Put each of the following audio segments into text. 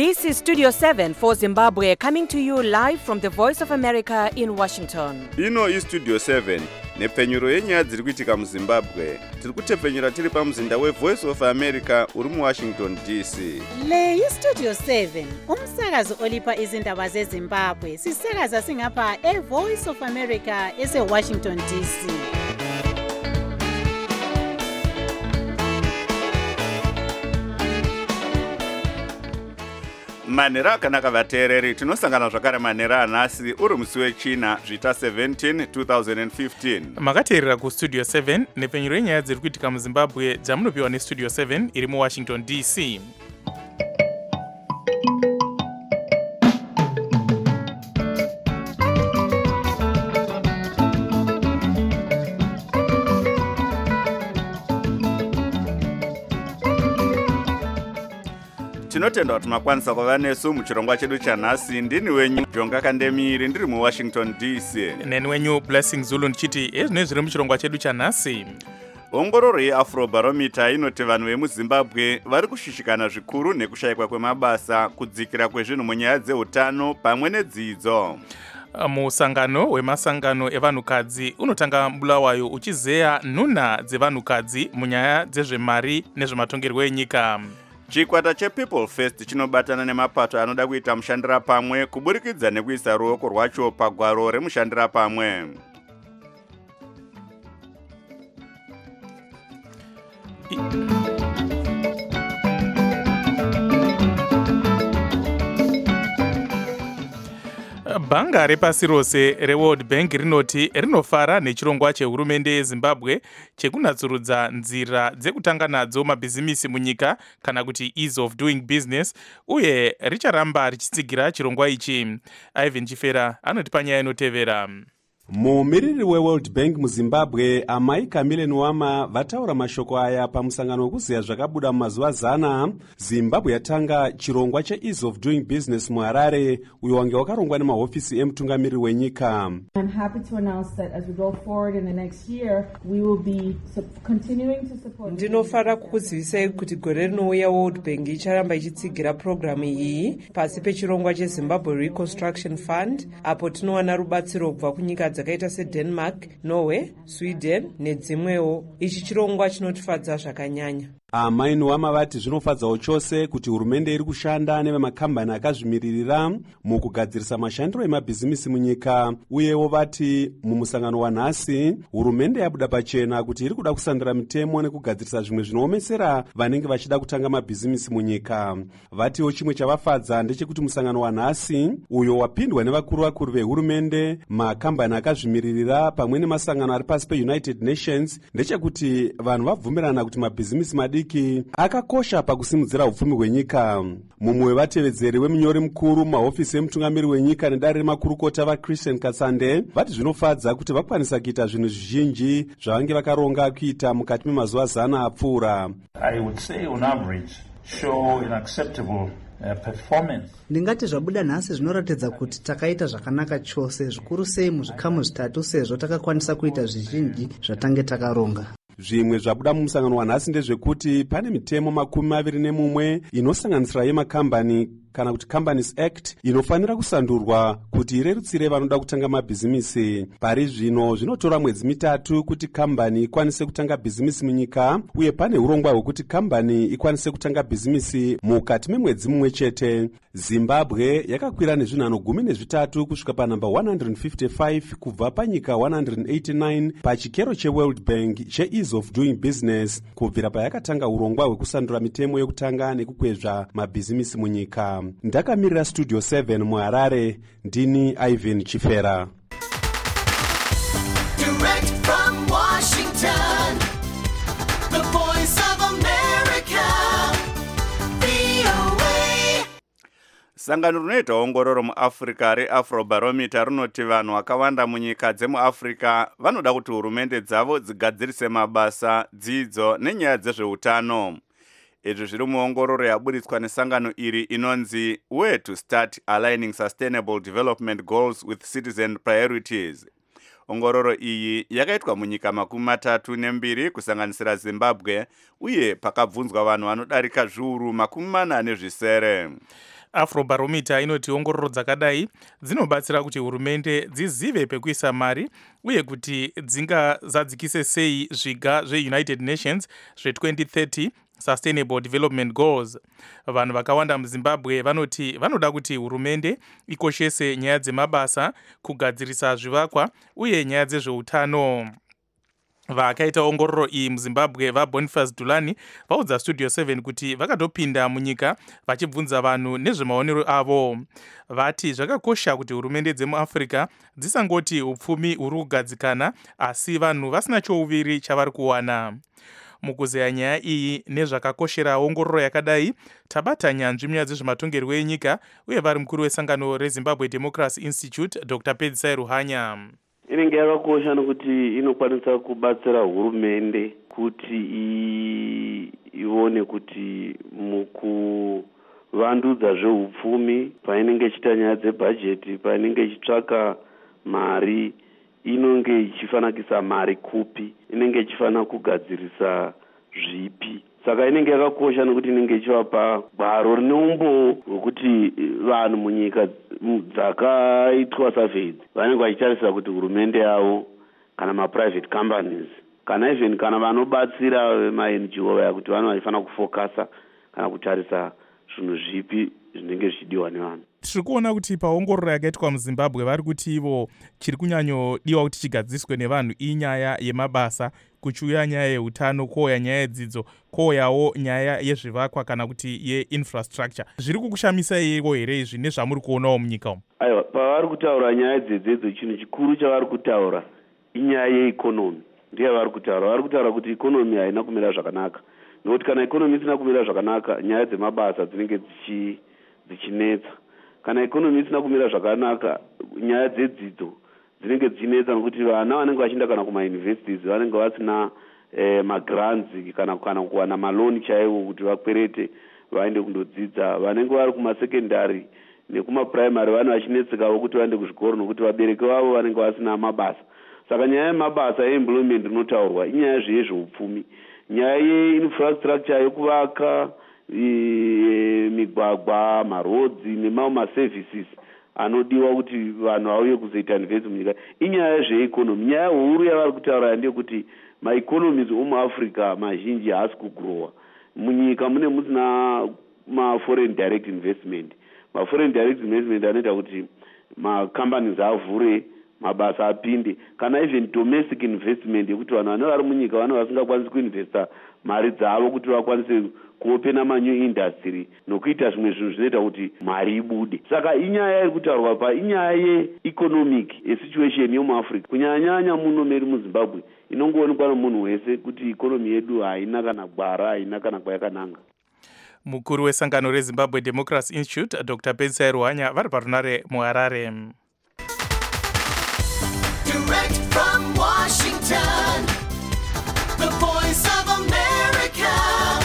This is Studio 7 for Zimbabwe, coming to you live from the Voice of America in Washington. Ino is Studio 7, nepfenyuro yenyaya dziri kuitika muZimbabwe. Tiri kutepfenyura tiri pamuzinda weVoice of America uri muWashington DC. Le iStudio 7, umsakazo olipa izindaba zeZimbabwe. Sisakaza singapha eVoice of America eseWashington DC. Manhero akanaka vateereri, tinosangana zvakare manhero anhasi uri musi wechina zvita 17 2015. Makateerera kuStudio 7 nepfenyuro yenyaya dziri kuitika muZimbabwe dzamunopiwa neStudio 7 iri muWashington DC. Tinotenda kuti makwanisa kuva nesu muchirongwa chedu chanhasi. Ndini wenyu Jonga Kandemiri ndiri muWashington DC. Neni wenyu Blessing Zulu ndichiti ezvinenge zviri muchirongwa chedu chanhasi. Ongororo yeAfrobarometer inoti vanhu vemuZimbabwe vari kushishikana zvikuru nekushayikwa kwemabasa, kudzikira kwezvinhu munyaya dzeutano pamwe nedzidzo. Musangano wemasangano evanhukadzi unotanga Bulawayo uchizeya nhunha dzevanhukadzi munyaya dzezvemari nezvematongerwo enyika. Chikwata chePeople First chinobatana nemapato anoda kuita mushandira pamwe kuburikidza nekuisa ruoko rwacho pagwaro remushandira pamwe. Bhanga repasi rose reWorld Bank rinoti rinofara nechirongwa chehurumende yeZimbabwe chekunatsurudza nzira dzekutanga nadzo mabhizimisi munyika kana kuti ease of doing business, uye richaramba richitsigira chirongwa ichi. Ivan Chifera anoti panyaya inotevera. Mumiriri weWorld Bank muZimbabwe Amai Camille Nwama vataura mashoko aya pamusangano wekuziya zvakabuda mumazuva zana. Zimbabwe yatanga chirongwa cheease of doing business muHarare, uyo wange wakarongwa nemahofisi emutungamiriri wenyika. I'm happy to announce that as we go forward in the next year, we will be continuing to support. Ndinofara kukuzivisai kuti gore rinouya World Bank icharamba ichitsigira programu iyi pasi pechirongwa cheZimbabwe Reconstruction Fund, apo tinowana rubatsiro kubva kunyika dzakaita seDenmark, Norway, Sweden nedzimwewo. Ichi chirongwa chinotifadza zvakanyanya. Amai Nwama vati zvinofadzawo chose kuti hurumende iri kushanda nevemakambani akazvimiririra mukugadzirisa mashandiro emabhizimisi munyika, uyewo vati mumusangano wanhasi hurumende yabuda pachena kuti iri kuda kusandura mitemo nekugadzirisa zvimwe zvinoomesera vanenge vachida kutanga mabhizimisi munyika. Vatiwo chimwe chavafadza ndechekuti musangano wanhasi uyo wapindwa nevakuru vehurumende, makambani akazvimiririra pamwe nemasangano ari pasi peUnited Nations, ndechekuti vanhu vabvumirana kuti mabhizimisi madiki akakosha pakusimudzira upfumi hwenyika. Mumwe wevatevedzeri wemunyori mukuru mahofisi emutungamiriri wenyika nedare remakurukota vaChristian Katsande vati zvinofadza kuti vakwanisa kuita zvinhu zvizhinji zvavange vakaronga kuita mukati memazuva zana apfuura. I would say on average show an acceptable performance. Ndingati zvabuda nhasi zvinoratidza kuti takaita zvakanaka chose, zvikuru sei muzvikamu zvitatu, sezvo takakwanisa kuita zvizhinji zvatange takaronga. Zvimwe zvabuda mumusangano wanhasi ndezvekuti pane mitemo 21 inosanganisira yemakambani kana kuti Companies Act inofanira kusandurwa kuti irerutsire vanoda kutanga mabhizimisi. Pari zvino zvinotora mwedzi 3 kuti kambani ikwanise kutanga bhizimisi munyika, uye pane urongwa hwekuti kambani ikwanise kutanga bhizimisi mukati memwedzi mumwe chete. Zimbabwe yakakwira nezvinhanho 13 kusvika panamba 155 kubva panyika 189 pachikero cheWorld Bank cheease of doing business kubvira payakatanga urongwa hwekusandura mitemo yokutanga nekukwezva mabhizimisi munyika. Ndakamirira Studio 7 muHarare, ndini Ivan Chifera. Direct from Washington, the Voice of America, VOA. Sangano rinoita ongororo muAfrica reAfrobarometer rinoti vanhu vakawanda munyika dzemuAfrica vanoda kuti hurumende dzavo dzigadzirise mabasa, dzidzo nenyaya dzezveutano. Izvi zviri muongororo yaburitswa nesangano iri inonzi Where to Start Aligning Sustainable Development Goals with Citizen Priorities. Ongororo iyi yakaitwa munyika 32 kusanganisira Zimbabwe, uye pakabvunzwa vanhu vanodarika zviuru 40. Afrobarometer inoti ongororo dzakadai dzinobatsira kuti hurumende dzizive pekuisa mari uye kuti dzingazadzikise sei zviga zveUnited Nations zve2030 Sustainable Development Goals. Vanhu vakawanda muZimbabwe vanoti vanoda kuti hurumende ikoshese nyaya dzemabasa, kugadzirisa zvivakwa uye nyaya dzezveutano. Vakaita ongororo iyi muZimbabwe vaBoniface Dulani vaudza Studio 7 kuti vakatopinda munyika vachibvunza vanhu nezvemaonero avo. Vati zvakakosha kuti hurumende dzemuAfrica dzisangoti upfumi huri kugadzikana asi vanhu vasina chouviri chavari kuwana. Mukuzeya nyaya iyi nezvakakoshera ongororo yakadai, tabata nyanzvi munyaya dzezvematongerwo enyika uye vari mukuru wesangano reZimbabwe Democracy Institute Dr. Pedzisai Ruhanya. Inenge yakakosha nokuti inokwanisa kubatsira hurumende kuti ione kuti mukuvandudza zveupfumi painenge ichiita nyaya dzebhajeti, painenge ichitsvaka mari, inonge ichifanakisa mari kupi, inenge ichifana kugadzirisa zvipi. Saka inenge yakakosha nokuti inenge ichivapa gwaro rine umbo hwekuti vanhu munyika dzakaitwa surveys vanenge vachitarisira kuti hurumende yavo kana maprivate companies kana even kana vanobatsira ma-NGO vaya kuti vanhu vachifana kufokasa kana kutarisa zvinhu zvipi zvinenge zvichidiwa nevanhu. Tiri kuona kuti paongororo yakaitwa muZimbabwe vari kuti ivo chiri kunyanyodiwa kuti chigadziriswe nevanhu inyaya yemabasa, kuchiuya nyaya yeutano, kouya nyaya yedzidzo, kouyawo nyaya yezvivakwa kana kuti yeinfrastructure. Zviri kukushamisa ivo here izvi nezvamuri kuonawo munyika umu? Aiwa, pavari kutaura nyaya dzedzidzo, chinhu chikuru chavari kutaura inyaya yeikonomi. Ndiye vari kutaura. Vari kutaura kuti ikonomi haina kumira zvakanaka. Nokuti kana ikonomi isina kumira zvakanaka, nyaya dzemabasa dzinenge dzichinetsa. Kana ikonomi isina kumira zvakanaka, nyaya dzedzidzo dzinenge dzichinetsa nokuti vana vanenge vachienda kana kumauniversities vanenge vasina magrants kana kuwana maloni chaiwo kuti vakwerete vaende kundodzidza. Vanenge vari kumasekendari nekumaprimary vanhu vachinetsekawo kuti vaende kuzvikoro nokuti vabereki vavo vanenge vasina mabasa. Saka nyaya yemabasa yeemployment inotaurwa inyaya zveupfumi, nyaya yeinfrastructure yokuvaka migwagwa, marodzi nemamwe maservices anodiwa kuti vanhu vauye kuzoita invest munyika, inyaya zveeconomy. Nyaya huru yavari kutaura ndeyekuti maeconomies omuAfrica mazhinji haasi kugrowa. Munyika musina maforeign direct investment. Maforeign direct investment anoita kuti macompanies avhure, mabasa apinde, kana even domestic investment yekuti vanhu vane vari munyika vanhu vasingakwanisi kuinvesta mari dzavo kuti vakwanise kuopena manew industry nokuita zvimwe zvinhu zvinoita kuti mari ibude. Saka inyaya iri kutaurwa pa inyaya yeeconomic situation yomuAfrica, kunyanya muno meri muZimbabwe inongoonekwa nomunhu wese kuti ikonomi yedu haina kana gwara, haina kana kwayakananga. Mukuru wesangano reZimbabwe Democracy Institute Dr. Pedzisai Ruhanya vari parunare muHarare. Direct from Washington, the voice of America,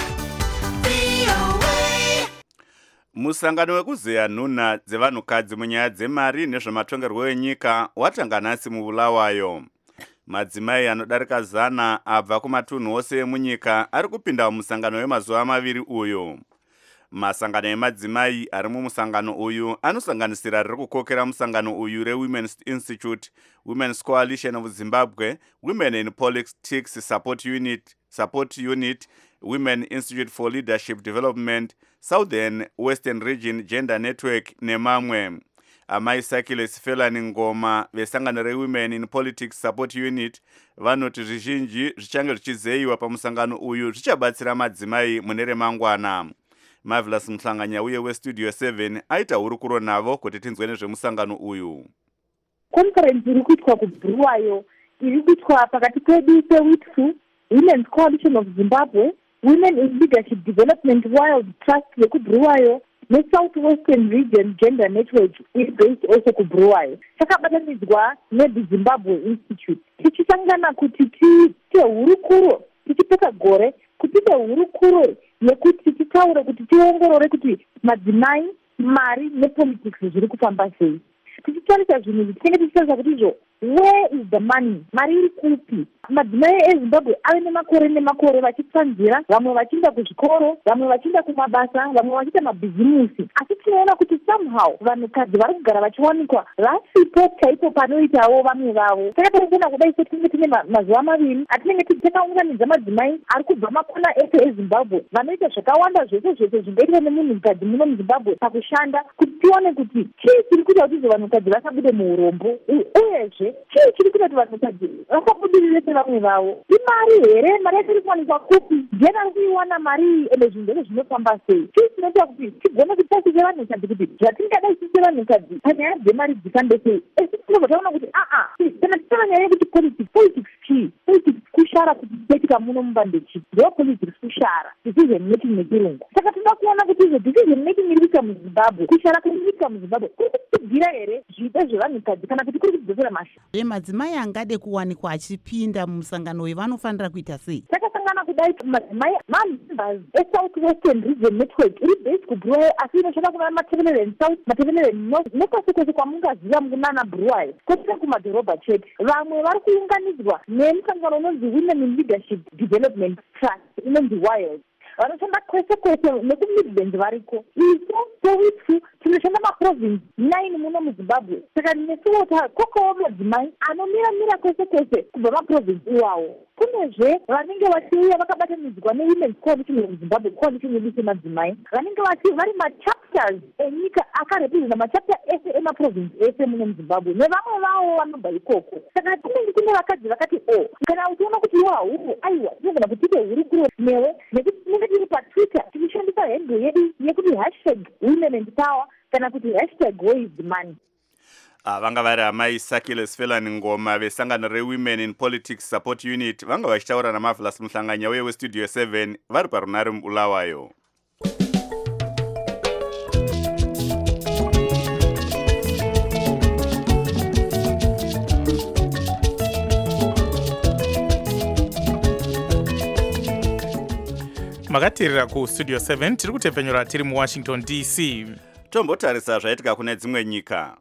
VOA. Musangano wekuzeya nhunha dzevanhukadzi munyaya dzemari nezvematongerwo enyika watanga nhasi muBulawayo. Madzimai anodarika 100 abva kumatunhu ose emunyika ari kupinda mumusangano wemazuva maviri uyu. Masangano emadzimai ari mumusangano uyu anosanganisira riri kukokera musangano uyu reWomen's Institute, Women's Coalition of Zimbabwe, Women in Politics Support Unit, Women Institute for Leadership Development, Southern Western Region Gender Network nemamwe. Amai Sakiles Felani Ngoma vesangano reWomen in Politics Support Unit vanoti zvizhinji zvichange zvichizeiwa pamusangano uyu zvichabatsira madzimai mune remangwana. Marvelous Mhlanganya uye weStudio 7 aita hurukuro navo kuti tinzwe nezvemusangano uyu. Conference iri kuitwa kuBulawayo iri kuitwa pakati pedu peWITFU, Women's Coalition of Zimbabwe, Women in Leadership Development Wild Trust yekuBulawayo neSouth Western Region Gender Network iri based also kuBulawayo. Takabatanidzwa neZimbabwe Institute. Tichisangana kuti tiite hurukuro, tichipeka gore kuti tiite hurukuro yekuti titaure kuti tiongorore kuti madzimai, mari nepolitics zviri kufamba sei. Tichitarisa zvinhu tinenge tichitarisa kuti izvo, where is the money? Mari iri kupi? Madzimai eZimbabwe ave nemakore vachitsanzira, vamwe vachienda kuzvikoro, vamwe vachienda kumabasa, vamwe vachiita mabhizimusi. Asi tinoona kuti somehow vanhukadzi vari kugara vachiwanikwa vasipo chaipo panoitawo vamwe vavo. Saka tinoona kudai setinenge tine mazuva maviri atinenge takaunganidza madzimai ari kubva makona ese eZimbabwe vanoita zvakawanda zvese zvingaitwa nemunhukadzi muno muZimbabwe pakushanda, kuti tione kuti chii chiri kuita kuti vanhukadzi vasabude muurombo, uyezve chii chiri kuita kuti vanhukadzi vasabudirire sevamwe vavo. Imari here? Mari yacho iri kuwanikwa kupi? Ndiani ari kuiwana mari iyi ende zvinhu zvese zvinofamba sei? Chii chinoita kuti tigone kutarise vanhukadzi kuti zvatingadai tiite vanhukadzi panyaya dzemari dzifambe sei? Esi tinobva taona kuti kana tichava nyaya yekuti politics chii? Politics kushara kuti tichaitika muno mubande chii? Ndo politics kushara, decision making nechirungu. Saka toda kuona kuti izvo decision making iri kuita muZimbabwe, kushara kuri kuita muZimbabwe kuri kutibvira here zviito zvevanhukadzi kana kuti kuri kudzosera masha. Madzimai angade kuwanikwa achipinda mumusangano uyu vanofanira kuita sei? Takasangana kudai madzimai members eSouth Western Region Network iri based kuBulawayo asi inoshanda kuna Matabeleland South, Matabeleland North nepasi kwese kwamungaziva munana Bulawayo kwete kumadhorobha chete. Vamwe vari kuunganidzwa nemusangano unonzi Women in Leadership Development Trust inonzi WILD. Vanoshanda kwese nekumidlands variko. Isu sewitsu tinoshanda maprovince 9 muno muZimbabwe. Saka nesuwo kokowo madzimai anomira kwese kubva maprovince iwawo. Kunezve vanenge vachiuya vakabatanidzwa neWomen's Coalition of Zimbabwe, coalition yedu semadzimai, vanenge vari machapters enyika akarepresenta machapter ese emaprovince ese muno muZimbabwe nevamwe vavo vanobva ikoko. Saka kunenge kune vakadzi vakati kana uchiona kuti huru aiwa tinogona kutipe hurukuro newe nekuti tinenge tiri paTwitter tichishandisa handle yedu yekuti #WomenAndPower kana kuti #WhereIsTheMoney. Vanga vari amai Sakiles Felani Ngoma vesangano reWomen in Politics Support Unit vanga vachitaura naMarvelous Muhlanganya uye weStudio 7 vari parunare muBulawayo. Makateerera kuStudio 7 tiri kutepfenyura tiri muWashington DC. Tombotarisa zvaitika kune dzimwe nyika.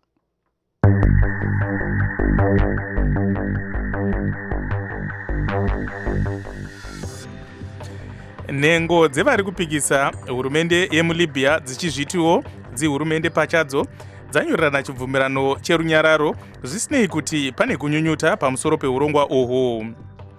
Nhengo dzevari kupikisa hurumende yemuLibya dzichizvitiwo dzihurumende pachadzo dzanyorerana chibvumirano cherunyararo zvisinei kuti pane kunyunyuta pamusoro peurongwa uhwu.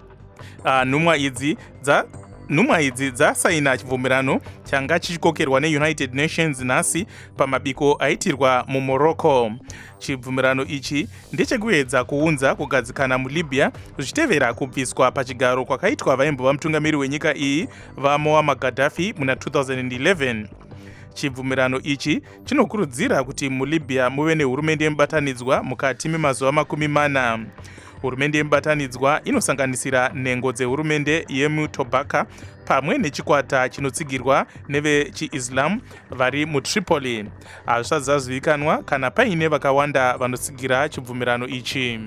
Nhumwa idzi dzasaina chibvumirano changa chichikokerwa neUnited Nations nhasi pamabiko aitirwa muMorocco. Chibvumirano ichi ndechekuedza kuunza kugadzikana muLibya zvichitevera kubviswa pachigaro kwakaitwa vaimbova mutungamiri wenyika iyi vaMuammar Gaddafi muna 2011. Chibvumirano ichi chinokurudzira kuti muLibya muve nehurumende yemubatanidzwa mukati memazuva 40. Hurumende yemubatanidzwa inosanganisira nhengo dzehurumende yemuTobacco pamwe nechikwata chinotsigirwa nevechiIslam vari muTripoli. Hazvisati zvazivikanwa kana paine vakawanda vanotsigira chibvumirano ichi.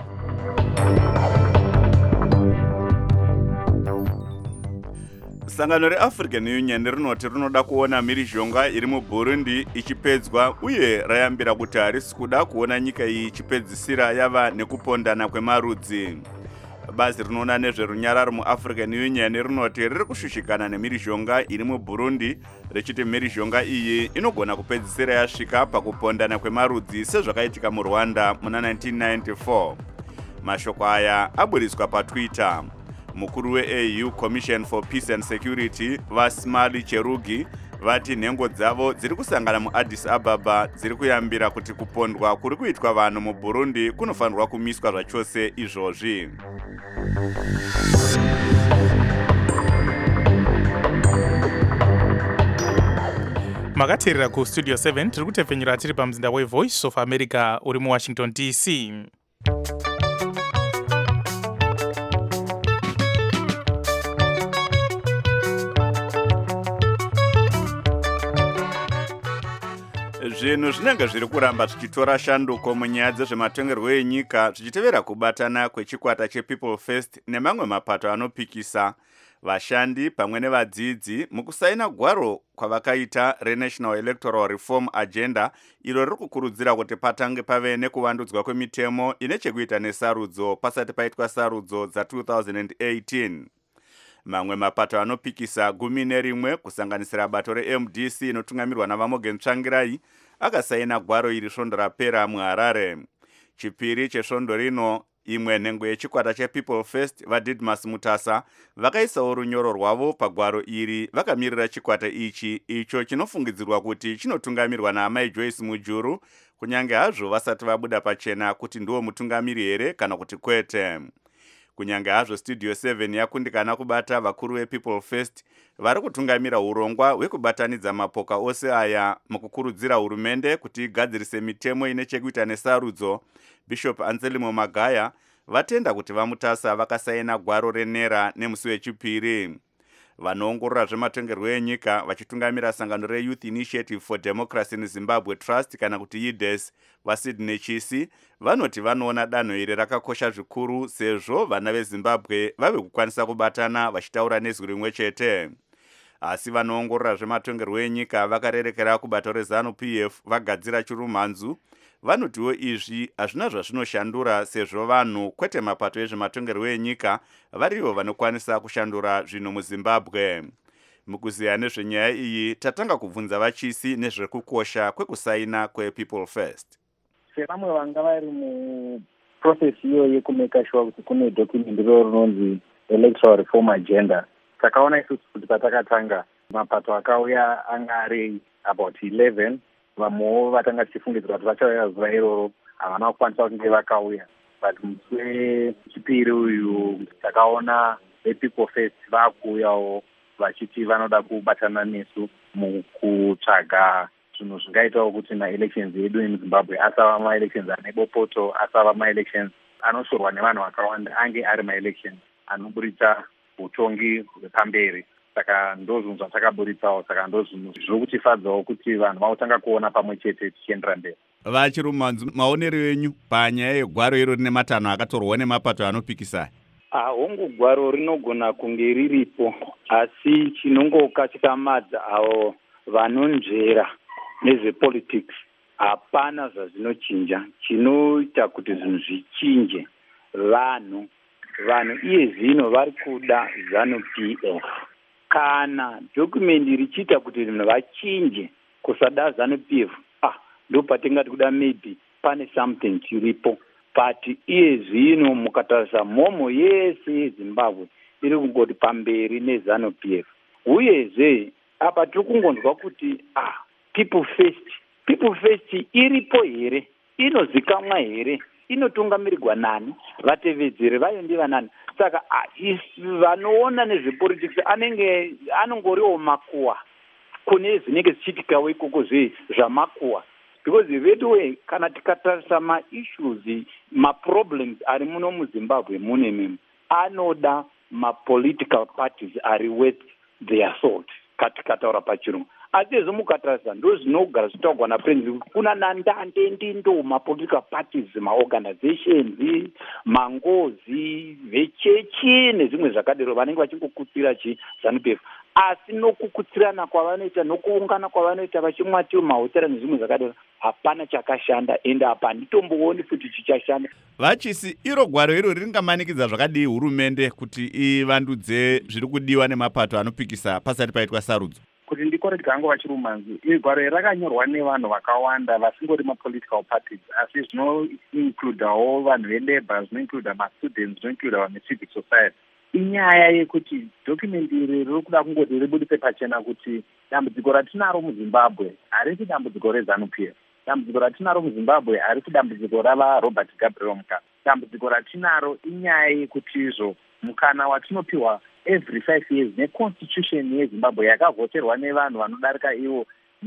Sangano reAfrican Union rinoti rinoda kuona mhirizhonga iri muBurundi ichipedzwa uye rayambira kuti harisi kuda kuona nyika iyi ichipedzisira yava nekupondana kwemarudzi. Bazi rinoona nezverunyararo muAfrican Union rinoti riri kushushikana nemhirizhonga iri muBurundi richiti mhirizhonga iyi inogona kupedzisira yasvika pakupondana kwemarudzi sezvakaitika muRwanda muna 1994. Mashoko aya aburiswa paTwitter. Mukuru weAU Commission for Peace and Security Vasimali Cherugi vati nhengo dzavo dziri kusangana muAddis Ababa dziri kuyambira kuti kupondwa kuri kuitwa vanhu muBurundi kunofanirwa kumiswa zvachose izvozvi. Makateerera kuStudio 7 tiri kutepfenyura tiri pamzinda weVoice of America uri muWashington DC. Zvinhu zvinenge zviri kuramba zvichitora shanduko munyaya dzezvematongerwo enyika zvichitevera kubatana kwechikwata chePeople First nemamwe mapato anopikisa. vashandi pamwe nevadzidzi mukusaina gwaro kwavakaita renational electoral reform agenda iro riri kukurudzira kuti patange pave nekuvandudzwa kwemitemo ine chekuita nesarudzo pasati paitwa sarudzo dza2018. Mamwe mapato anopikisa 11 kusanganisira bato reMDC inotungamirwa naVamogen Tsvangirai akasaina gwaro iri svondo rapera muHarare. Chipiri chesvondo rino imwe nhengo yechikwata chePeople First vaDidmus Mutasa vakaisawo runyoro rwavo pagwaro iri vakamirira chikwata ichi icho chinofungidzirwa kuti chinotungamirwa naamai Joyce Mujuru kunyange hazvo vasati vabuda pachena kuti ndiwo mutungamiri here kana kuti kwete. Kunyange hazvo Studio 7 yakundikana kubata vakuru vePeople First vari kutungamira urongwa hwekubatanidza mapoka ose aya mukukurudzira hurumende kuti igadzirise mitemo ine chekuita nesarudzo, Bishop Anselmo Magaya vatenda kuti vaMutasa vakasaina gwaro renera nemusi wechipiri. Vanoongorora zvematongerwo enyika vachitungamira sangano reYouth Initiative for Democracy in Zimbabwe Trust kana kuti YIDES vaSydney Chisi vanoti vanoona danho iri rakakosha zvikuru sezvo vana veZimbabwe vave kukwanisa kubatana vachitaura nezwi rimwe chete. Asi vanoongorora zvematongerwo enyika vakarerekera kubato reZANU-PF vagadzira chirumhanzu vanotiwo izvi hazvina zvazvinoshandura sezvo vanhu kwete mapato ezvematongerwo enyika varivo vanokwanisa kushandura zvinhu muZimbabwe. Mukuziya nezvenyaya iyi tatanga kubvunza vachisi nezvekukosha kwekusaina kwePeople First. Sevamwe vanga vari muprocess iyo yekumeka sure kuti kune document iro rinonzi electoral reform agenda, takaona isusu kuti patakatanga mapato akauya anga ari about 11. Vamwewo vatanga tichifungidzira kuti vachauya zuva iroro havana kukwanisa kunge vakauya, but musi wechipiri uyu takaona vePeople First vakuuyawo vachiti vanoda kubatana nesu mukutsvaga zvinhu zvingaitawo kuti maelections edu emuZimbabwe asava maelections ane bopoto, asava maelections anoshorwa nevanhu vakawanda, ange ari maelections anoburitsa utongi hwepamberi. Saka ndozvinhu zvatakaburitsawo, saka ndozvinhu zviri kutifadzawo kuti vanhu vautanga kuona pamwe chete tichiendera mberi. Vachirumhanzu, maonero enyu panyaya yegwaro iro rine matanho akatorwa nemapato anopikisa? Hongu gwaro rinogona kunge riripo, asi chinongokatikamadza avo vanonzvera nezvepolitics hapana zvazvinochinja. Chinoita kuti zvinhu zvichinje vanhu iye zvino vari kuda ZANU-PF. Kana dokumenti richiita kuti vanhu vachinje kusada ZANU-PF, ndo patingati kuda maybe pane something chiripo. But iye zvino mukatarisa mhomo yese yeZimbabwe iri kungoti pamberi neZANU-PF. Uyezve apa tiri kungonzwa kuti People First iripo here, inozikamwa here, inotungamirirwa nani, vatevedzeri vayo ndiva nani. Saka vanoona nezvepolitics anongoriwo makuwa kune zvinenge zvichiitikawo ikoko zvamakuwa. Because vedu kana tikatarisa maissues, maproblems ari muno muZimbabwe mune anoda mapolitical parties ari worth their salt katikataura pachirungu. Asi mukatarisa ndo zvinogara zvitaurwa naPresident kuna nandande ndindo mapolitical parties, maorganizations, mangozi, vechechi nezvimwe zvakadero vanenge vachingokutsira ZANU-PF. Asi nokukutsirana kwavanoita nokuungana kwavanoita vachimwatiwo mahotera nezvimwe zvakadero hapana chakashanda, ende apa handitombooni futi chichashanda. Vachisi, iro gwaro iro ringamanikidza zvakadii hurumende kuti ivandudze zviri kudiwa nemapato anopikisa pasati paitwa sarudzo? Kuti ndikorekta hangu vachirumhanzi, iri gwaro rakanyorwa nevanhu vakawanda vasingori mapolitical parties, asi zvinoincludawo vanhu velabor, zvinoincluda mastudents, zvinoincluda vanhu vecivil society. Inyaya yekuti document iri riri kuda kungoti ribudise pachena kuti dambudziko ratinaro muZimbabwe harisi dambudziko reZANU-PF. Dambudziko ratinaro muZimbabwe harisi dambudziko rava Robert Gabriel Mugabe. Dambudziko ratinaro inyaya yekuti izvo mukana watinopiwa every 5 years neconstitution yeZimbabwe yakavhoterwa nevanhu vanodarika ivo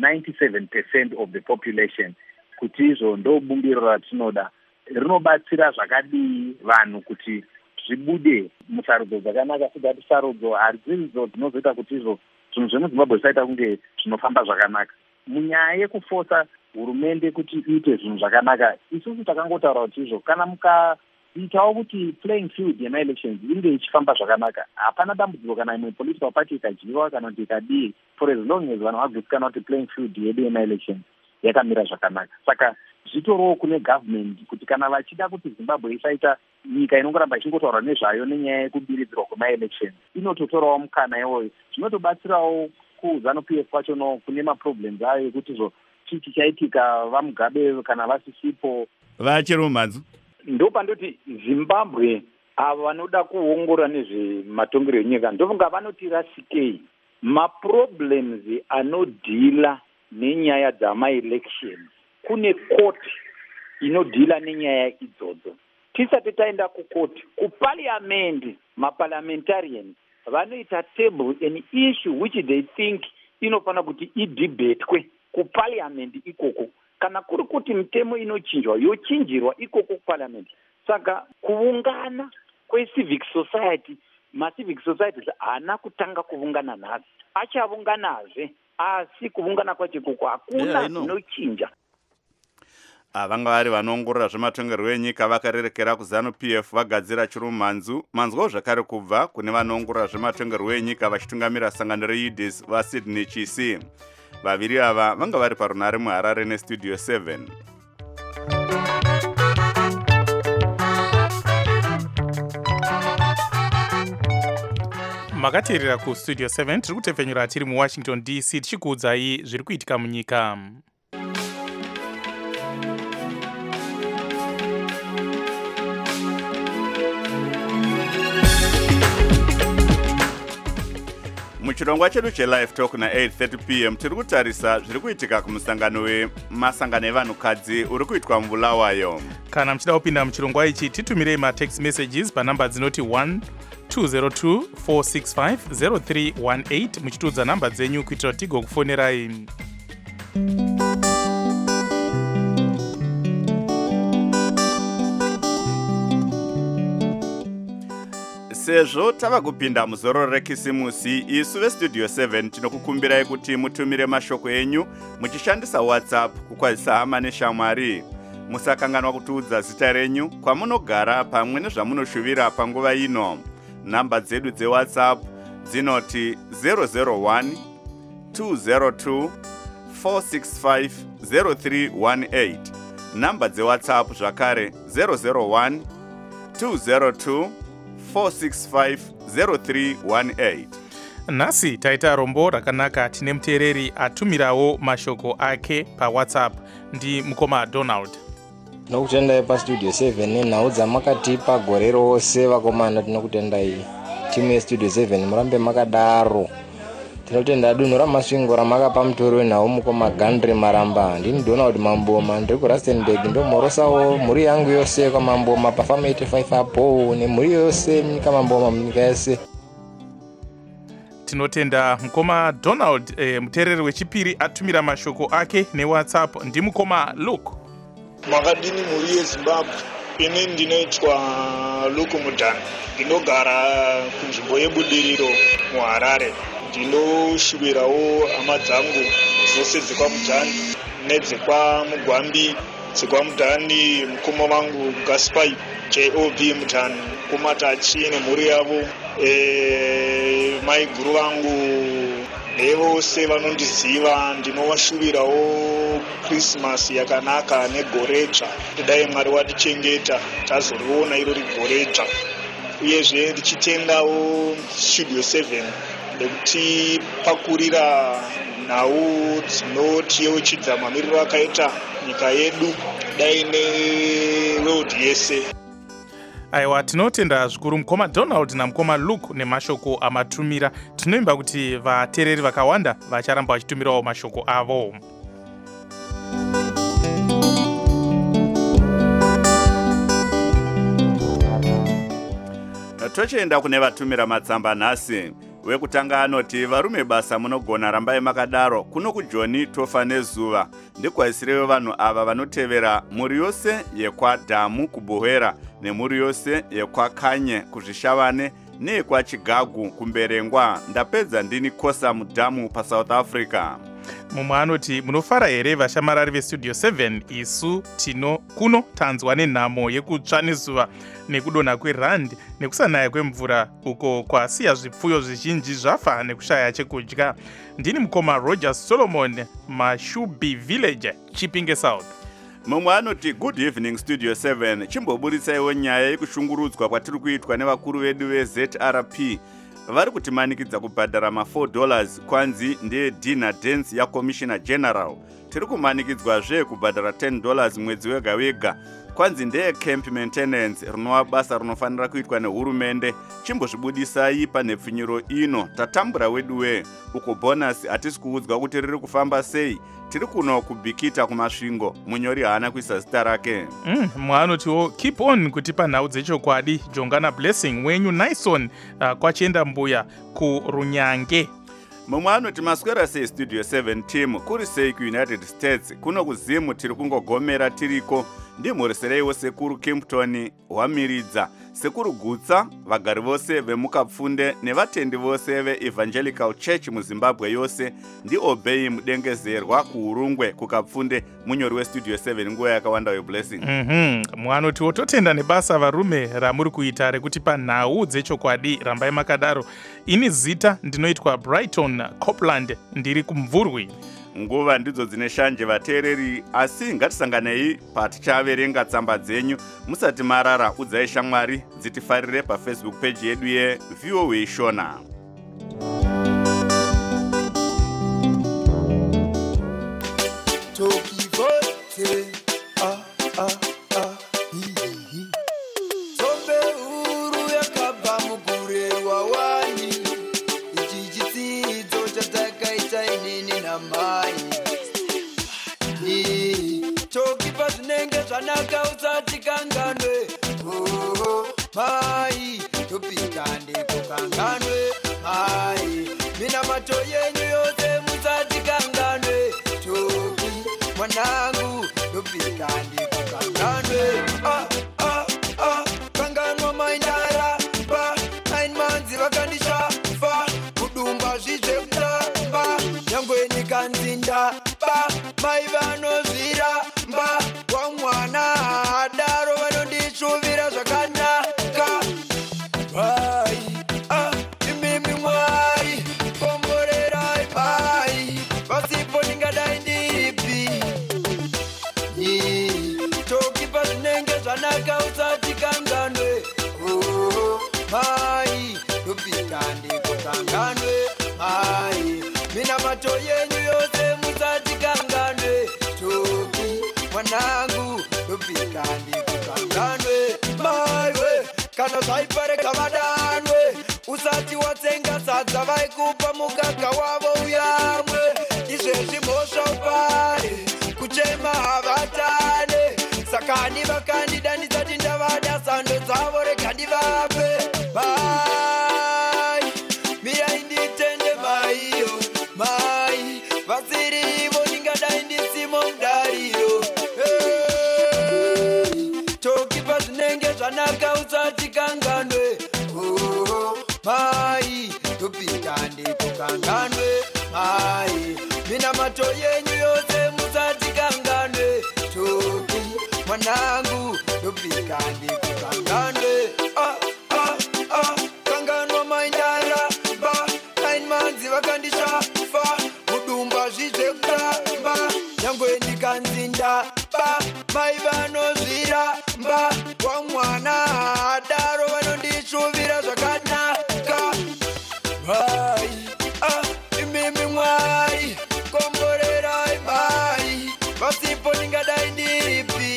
97% of the population, kuti izvo ndo bumbiro ratinoda. Rinobatsira zvakadii vanhu kuti zvibude musarudzo dzakanaka, sigati sarudzo hadziridzo dzinozoita kuti izvo zvinhu zvemuZimbabwe zvisaita kunge zvinofamba zvakanaka. Munyaya yekufosa hurumende kuti iite zvinhu zvakanaka, isusu takangotaura kuti izvo kana itawo kuti playing field yema-elections inge ichifamba zvakanaka. Hapana dambudziko kana imwe political party ikadyiwa kana kuti ikadii, for as long as vanhu vagutsikana kuti playing field yedu yema-elections yakamira zvakanaka. Saka zvitorowo kune government kuti kana vachida kuti Zimbabwe isaita nyika inongoramba ichingotaura nezvayo nenyaya yekubiridzirwa kwema-elections, inototorawo mukana iwoyo. Zvinotobatsirawo kuZANU-PF kwachono kune maproblems ayo ekuti chii chichaitika vaMugabe kana vasisipo. Vachirumanzu, ndopandoti Zimbabwe ava vanoda kuongorora nezvematongero enyika ndofunga vanoti rasikei maproblems anodhila nenyaya dzama-elections. Kune koti inodhila nenyaya idzodzo. Tisati taenda kukoti, kuparliament, maparliamentarians vanoita table an issue which they think inofana kuti idebatwe kuparliament ikoko. Kana kuri kuti mitemo inochinjwa yochinjirwa ikoko kuparliament. Saka kuungana kwe-civic society, ma-civic societies haana kutanga kuungana nhasi, achaunganazve, asi kuungana kwacho ikoko hakuna zvinochinja. Vanga vari vanoongorora zvematongerwo enyika vakarerekera kuZANU-PF vagadzira chirumanzu. Manzwawo zvakare kubva kune vanoongorora zvematongerwo enyika vachitungamira sangano reUDIS vaSydney Chisi. Vaviri ava vanga vari parunare muHarare neStudio 7. Makateerera kuStudio 7 tiri kutepfenyura tiri muWashington DC tichikuudzai zviri kuitika munyika. Muchirongwa chedu chelive talk na 8:30 p.m. tiri kutarisa zviri kuitika kumusangano wemasangano evanhukadzi uri kuitwa muBulawayo. Kana muchida kupinda muchirongwa ichi titumirei matext messages panhamba dzinoti 1202-465-0318 muchitiudza nhamba dzenyu kuitira tigokufonerai. Sezvo tava kupinda muzoro rekisimusi, isu veStudio 7 tinokukumbirai kuti mutumire mashoko enyu muchishandisa WhatsApp kukwazisa hama neshamwari. Musakanganwa kutiudza zita renyu, kwamunogara pamwe nezvamunoshuvira panguva ino. Namba dzedu dzeWhatsApp dzinoti 001-202-465-0318. Namba dzeWhatsApp zvakare 001-202-465-0318. Nhasi taita rombo rakanaka. Tine muteereri atumirawo mashoko ake paWhatsApp, ndi mukoma Donald. Tinokutendai paStudio 7 nenhau dzamakatipa gore rose vakomana. Tinokutendai timu yeStudio 7, murambe makadaro. Tinotenda dunhu ramasvingo ramakapa mutori wenhau mukoma Gandri Maramba. Ndini Donald Mamboma, ndiri kuRustenburg, ndomorosawo mhuri yangu yose kwaMamboma paFarm 85 apo nemhuri yose munyika Mamboma munyika yese. Tinotenda mukoma Donald. Muteereri wechipiri atumira mashoko ake neWhatsApp ndi mukoma Luke. Makadini mhuri yeZimbabwe. Ini ndinoitwa Luke Mudhani, ndinogara kunzvimbo yebudiriro muHarare. Ndinoshuvirawo hama dzangu dzose dzekwaMudhani nedzekwaMugwambi, dzekwaMudhani mukoma vangu Gaspai J.O.B. Mudhani, mukoma Tachi nemhuri yavo, mai guru vangu nevose vanondiziva. Ndinovashuvirawo Christmas yakanaka negoredzva. Kudai Mwari watichengeta tazoriona iro rigoredzva. Uyezve ndichitendawo Studio 7 nekutipakurira nhau dzinotiyeuchidza mamiriro akaita nyika yedu dai neworld yese. Aiwa, tinotenda zvikuru mukoma Donald namukoma Luke nemashoko amatumira. Tinoimba kuti vateereri vakawanda vacharamba vachitumirawo mashoko avo. Tochienda kune vatumira matsamba nhasi. Wekutanga anoti varume basa munogona rambai makadaro, kuno kuJoni tofa nezuva. Ndikwaisirewo vanhu ava vanotevera mhuri yose yekwaDhamu kuBuhwera nemhuri yose yekwakanye kuzvishavane neyekwaChigagu kumberengwa. Ndapedza ndini Kosa Mudhamu paSouth Africa. mumwe anoti munofara here vashamarari vestudio 7 isu kuno tanzwa nenhamo yekutsva nezuva nekudonha kwerandi nekusanaya kwemvura uko kwasiya zvipfuyo zvizhinji zvafa nekushaya chekudya. Ndini mukoma Roger Solomon, Mashubi Village, Chipinge South. mumwe anoti good evening studio 7 chimboburisaiwo nyaya yekushungurudzwa kwatiri kuitwa nevakuru vedu veZRP vari kutimanikidza kubhadhara $4 kwanzi ndedinner dance yaCommissioner General. Tiri kumanikidzwazve kubhadhara $10 mwedzi wega wega. Kwanzi ndecamp maintenance rinova basa rinofanira kuitwa nehurumende. Chimbozvibudisai panhepfinyuro ino tatambura weduwe uko bonus hatisi kuudzwa kuti riri kufamba sei. Tiri kuno kubhikita kumasvingo. Munyori haana kuisa zita rake. Mwanotiwo keep on kutipa nhau dzechokwadi. Jongana Blessing wenyu Nyson kwachienda mbuya kurunyange. mumwe anoti maswera sei studio 7 team kuri sei kuUnited States kuno kuzimu tiri kungogomera tiriko. Ndimhurisereiwo sekuru Kimpton wamiridza, sekuru Gutsa, vagari vose vemukapfunde nevatendi vose veEvangelical Church muZimbabwe yose. Ndiobei mudengezerwa kuurungwe kukapfunde. Munyori westudio 7 nguva yakawanda weblessing. Mwanotiwo totenda nebasa varume ramuri kuita rekutipa nhau dzechokwadi. Rambai makadaro. Ini zita ndinoitwa Brighton Copland, ndiri kumvurwi. Nguva ndidzo dzine shanje vateereri, asi ngatisanganei patichaverenga tsamba dzenyu. Musati marara, udzai shamwari dzitifarire paFacebook page yedu yeVOA Shona. Zvanaka usati kanganwe mai topikande kukanganwe mai mina mato yenyu yose musati kanganwe toki mwanangu topikande kukanganwe kanganwa maindara ba 9 months vakandisha fa kudumba zvizve kutamba nyangweni kanzinda ba mai vanozvira mba wamwana adaro vanondishuvira zvakanaka vai imimi mwari komborerai mai pasipo ndingadai ndiripi tokipa zvinenge zvanaka usati kanganwe mai topikande kukanganwe mai mina mato yenyu yose musati kanganwe toki mwanangu topikande kukanganwe maiwe kana zvaipareka vadanwe usati watsenga sadza vaikupa mukaka wavo uyamwe izvezvi mhosva upare kuchema havatane sakani vakandida ndisati ndavada sando dzavo rega ndivape mai mirai nditende maiyo mai vasirivo ndingadai ndisimo mudariro tokipa zvinenge zvanaka usati kanganwe mai topikande kukanganwe mai mina mato yenyu yose musati kanganwe toki mwanangu topikande kukanganwe kanganwa maindara ba 9 months vakandisha fa kudumba zvizve kutamba nyangweni kanzinda ba mai vanozvira mba wamwana adaro vanondishuvira zvakanaka vai imimi mwari komborerai mai pasipo ndingadai ndiripi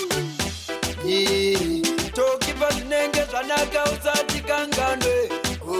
tokipa zvinenge zvanaka usati kanganwe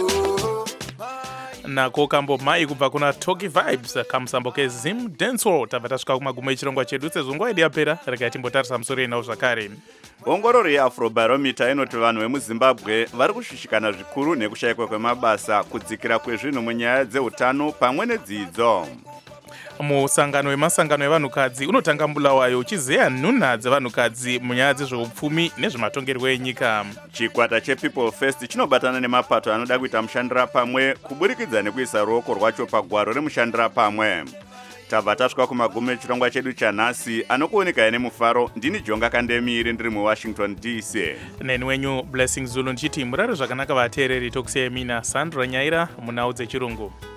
nako kambo mai kubva kuna Toki Vibes kamusambo keZim Dancehall. Tabva tasvika kumagumo echirongwa chedu sezvo nguva yedu yapera. Regai timbotarisa musoro yenhau zvakare. Ongororo yeAfrobarometer inoti vanhu vemuZimbabwe vari kushushikana zvikuru nekushayikwa kwemabasa, kudzikira kwezvinhu munyaya dzeutano pamwe nedzidzo. Musangano wemasangano evanhukadzi unotanga Bulawayo uchizeya nhunha dzevanhukadzi munyaya dzezveupfumi nezvematongerwo enyika. Chikwata chePeople First chinobatana nemapato anoda kuita mushandira pamwe kuburikidza nekuisa ruoko rwacho pagwaro remushandira pamwe. tabva tasvika kumagumo echirongwa chedu chanhasi. Anokuoneka nemufaro ndini Jonga Kandemiri ndiri muWashington DC. Neni wenyu Blessing Zulu ndichiti murare zvakanaka vateereri tokusiyai mina Sandra Nyaira munhau dzechirungu.